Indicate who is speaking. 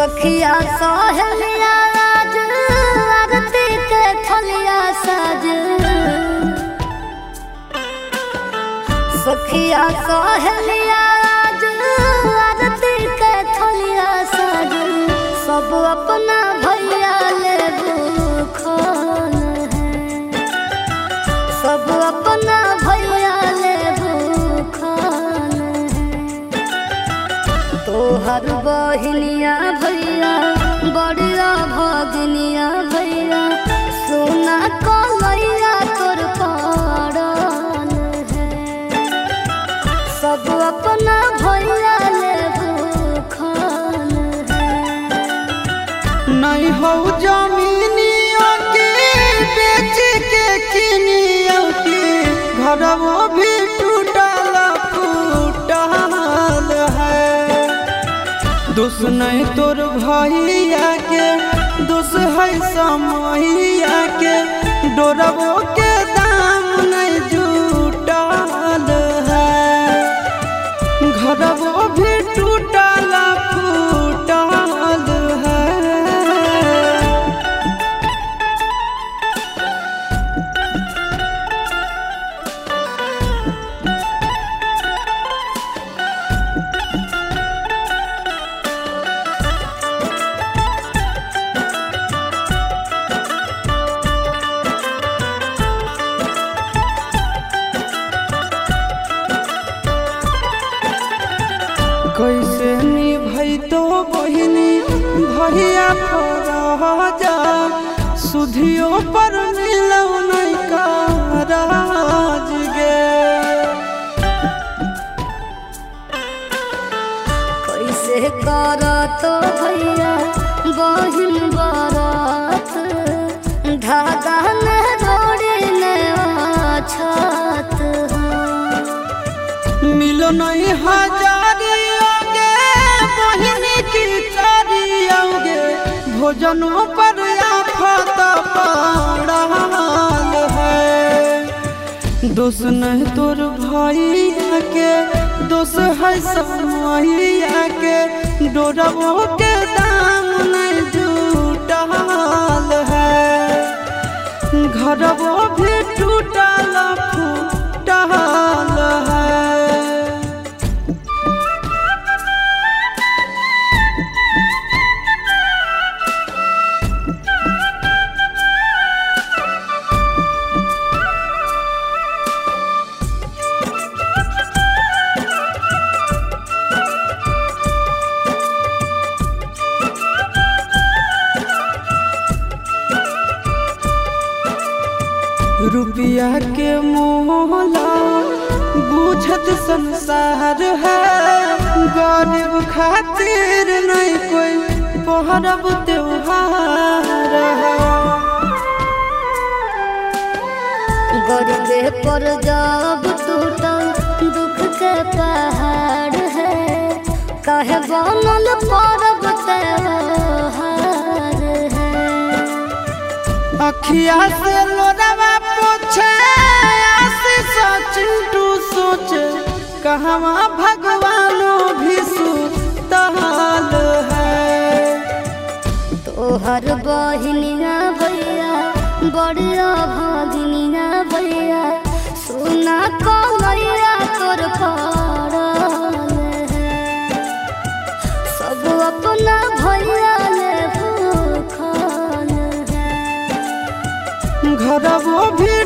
Speaker 1: सखिया सहेलिया आज आरती के थलिया सज सखिया सहेलिया आज आरती के थलिया सज सब अपना भैया ले भूखल है सब अपना भैया ले भूखल है तोहर बहिनिया भैया बड़िया भगनिया भैया सोना कलैया तोर पड़ल है सब अपना भैया ले भूखल है।
Speaker 2: नहीं हो जमीनियों के बेच के किनियों के घरवो भी टूटल फूटल है। दोष नहीं तोर भैया के दोष है समैया के डोरवो के दाम नहीं जुटल है घरवो भी टूटल फूटल है। कैसे निभई तो बहिनी भैया जा सुधियो पर मिलो नहीं कराज गे
Speaker 1: कैसे करत भैया बहिन बरत धागा ने रोड़ी ने छत
Speaker 2: मिलो नहीं हजारियों गे बहिनी की चारियों गे भोजनों पर आफत पड़ल है। दोष नहीं तोर भैया के दोष है समैया के डोरवो के दाम नहीं जुटल है घरवो भी टूटल फूटल है। रुपया के मोहला बुझत संसार है गरीब खातिर नहीं कोई पहरब त्योहार है।
Speaker 1: गरीबे पर जब टूटल दुख के पहाड़ है काहे बनल पर्व त्योहार है।
Speaker 2: अखिया से लोरावा पोछे आशीष चिंटू सोचे कहवा भगवानों भी सुतल है।
Speaker 1: तोहर बहिनिया भैया बड़िया भगनिया भैया सोना कलैया तोर पड़ल है सब अपना भैया ले भूखल है
Speaker 2: घरवो भी